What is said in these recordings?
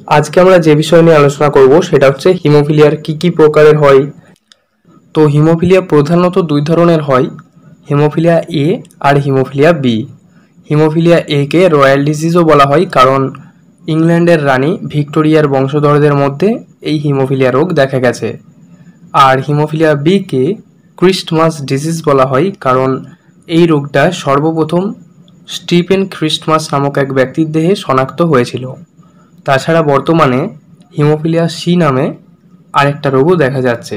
আজকে আমরা যে বিষয় নিয়ে আলোচনা করব সেটা হচ্ছে হিমোফিলিয়ার কি প্রকারের হয়। তো হিমোফিলিয়া প্রধানত দুই ধরনের হয়, হিমোফিলিয়া এ আর হিমোফিলিয়া বি। হিমোফিলিয়া এ কে রয়্যাল ডিজিজও বলা হয়, কারণ ইংল্যান্ডের রানী ভিক্টোরিয়ার বংশধরদের মধ্যে এই হিমোফিলিয়া রোগ দেখা গেছে। আর হিমোফিলিয়া বি কে ক্রিস্টমাস ডিজিজ বলা হয়, কারণ এই রোগটা সর্বপ্রথম স্টিফেন ক্রিস্টমাস নামক এক ব্যক্তির দেহে শনাক্ত হয়েছিল। তাছাড়া বর্তমানে হিমোফিলিয়া সি নামে আরেকটা রোগও দেখা যাচ্ছে।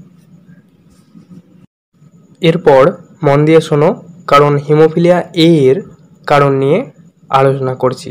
এরপর মন দিয়ে শোনো, কারণ হিমোফিলিয়া এ এর কারণ নিয়ে আলোচনা করছি।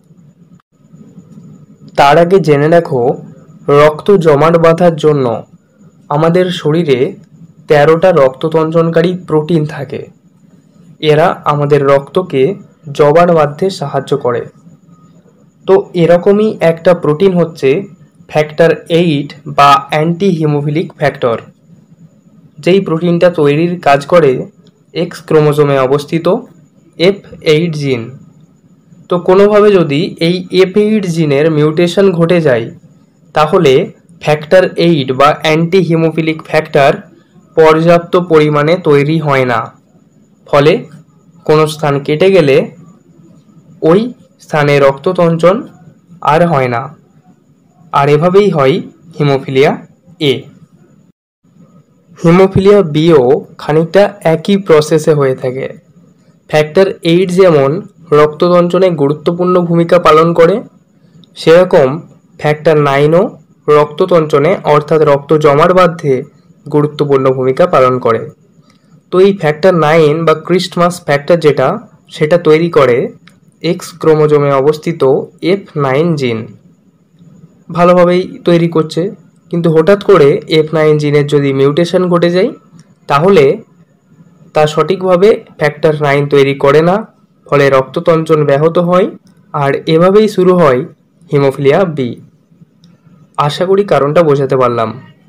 তার আগে জেনে রাখো, রক্ত জমাট বাঁধার জন্য আমাদের শরীরে 13টা রক্ততঞ্চনকারী প্রোটিন থাকে। এরা আমাদের রক্তকে জমাট বাঁধতে সাহায্য করে। তো এরকমই একটা প্রোটিন হচ্ছে ফ্যাক্টর 8 বা অ্যান্টি হিমোফিলিক ফ্যাক্টর, যেই প্রোটিনটা তৈরির কাজ করে এক্স ক্রোমোজোমে অবস্থিত F8 জিন। তো কোনোভাবে যদি এই F8 জিনের মিউটেশন ঘটে যায়, তাহলে ফ্যাক্টর 8 বা অ্যান্টি হিমোফিলিক ফ্যাক্টর পর্যাপ্ত পরিমাণে তৈরি হয় না। ফলে কোনো স্থান কেটে গেলে ওই স্থানে রক্ততঞ্চন আর হয় না। আর এভাবেই হয় হিমোফিলিয়া এ। হিমোফিলিয়া বিও খানিকটা একই প্রসেসে হয়ে থাকে। ফ্যাক্টর 8 যেমন রক্ততঞ্চনে গুরুত্বপূর্ণ ভূমিকা পালন করে, সেরকম ফ্যাক্টর 9ও রক্ততঞ্চনে অর্থাৎ রক্ত জমাট বাঁধতে গুরুত্বপূর্ণ ভূমিকা পালন করে। তো এই ফ্যাক্টর 9 বা ক্রিস্টমাস ফ্যাক্টর সেটা তৈরি করে এক্স ক্রোমোজোমে অবস্থিত F9 জিন। ভালোভাবেই তৈরি করছে, কিন্তু হঠাৎ করে F9 জিনের যদি মিউটেশন ঘটে যায়, তাহলে তা সঠিকভাবে ফ্যাক্টর 9 তৈরি করে না। ফলে রক্ততঞ্চন ব্যাহত হয়, আর এভাবেই শুরু হয় হিমোফিলিয়া বি। আশা করি কারণটা বোঝাতে পারলাম।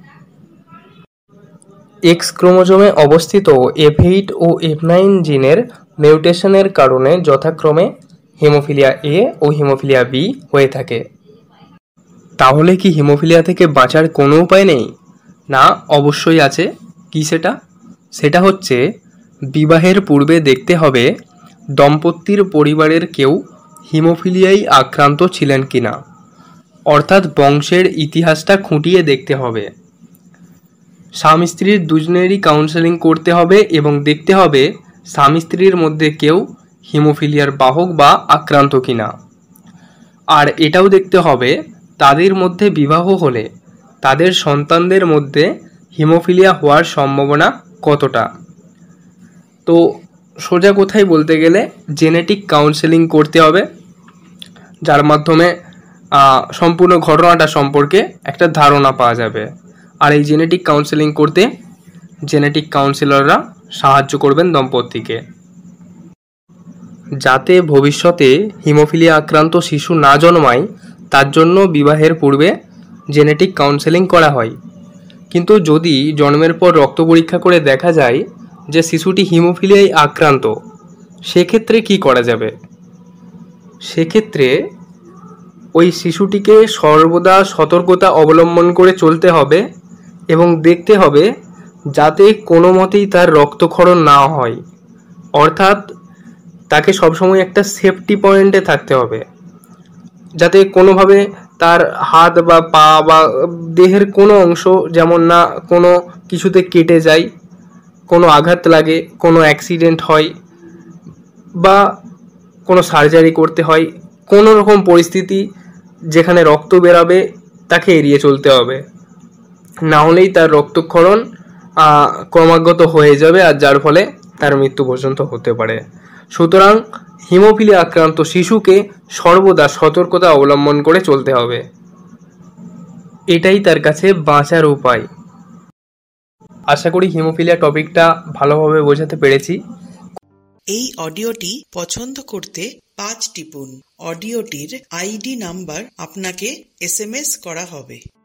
এক্স ক্রোমোজোমে অবস্থিত F8 ও F9 জিনের মিউটেশনের কারণে যথাক্রমে হিমোফিলিয়া এ ও হিমোফিলিয়া বি হয়ে থাকে। তাহলে কি হিমোফিলিয়া থেকে বাঁচার কোনো উপায় নেই? না, অবশ্যই আছে। কি সেটা? সেটা হচ্ছে বিবাহের পূর্বে দেখতে হবে দম্পতির পরিবারের কেউ হিমোফিলিয়ায় আক্রান্ত ছিলেন কিনা, অর্থাৎ বংশের ইতিহাসটা খুঁটিয়ে দেখতে হবে। স্বামী স্ত্রীর দুজনেরই কাউন্সেলিং করতে হবে এবং দেখতে হবে স্বামী স্ত্রীর মধ্যে কেউ হিমোফিলিয়ার বাহক বা আক্রান্ত কিনা। আর এটাও দেখতে হবে তাদের মধ্যে বিবাহ হলে তাদের সন্তানদের মধ্যে হিমোফিলিয়া হওয়ার সম্ভাবনা কতটা। তো সোজা কথায় বলতে গেলে জেনেটিক কাউন্সেলিং করতে হবে, যার মাধ্যমে সম্পূর্ণ ঘটনাটা সম্পর্কে একটা ধারণা পাওয়া যাবে। আর এই জেনেটিক কাউন্সেলিং করতে জেনেটিক কাউন্সিলররা সাহায্য করবেন দম্পতিকে, যাতে ভবিষ্যতে হিমোফিলিয়া আক্রান্ত শিশু না জন্মায়। তার জন্য বিবাহের পূর্বে জেনেটিক কাউন্সেলিং করা হয়। কিন্তু যদি জন্মের পর রক্ত পরীক্ষা করে দেখা যায় যে শিশুটি হিমোফিলিয়ায় আক্রান্ত, সেক্ষেত্রে কি করা যাবে? সেক্ষেত্রে ওই শিশুটিকে সর্বদা সতর্কতা অবলম্বন করে চলতে হবে এবং দেখতে হবে যাতে কোনো মতেই তার রক্তক্ষরণ না হয়। অর্থাৎ তাকে সবসময় একটা সেফটি পয়েন্টে থাকতে হবে, যাতে কোনোভাবে তার হাত বা পা বা দেহের কোনো অংশ যেমন না কোনো কিছুতে কেটে যায়, কোনো আঘাত লাগে, কোনো অ্যাক্সিডেন্ট হয় বা কোনো সার্জারি করতে হয়। কোনো রকম পরিস্থিতি যেখানে রক্ত বেরাবে তাকে এড়িয়ে চলতে হবে, না হলেই তার রক্তক্ষরণ ক্রমাগত হয়ে যাবে, আর যার ফলে তার মৃত্যু পর্যন্ত হতে পারে। সুতরাং হিমোফিলিয়া আক্রান্ত শিশুকে সর্বদা সতর্কতা অবলম্বন করে চলতে হবে। এটাই তার কাছে বাঁচার উপায়। আশা করি হিমোফিলিয়া টপিকটা ভালোভাবে বোঝাতে পেরেছি। এই অডিওটি পছন্দ করতে 5 টিপুন। অডিওটির আইডি নাম্বার আপনাকে SMS করা হবে।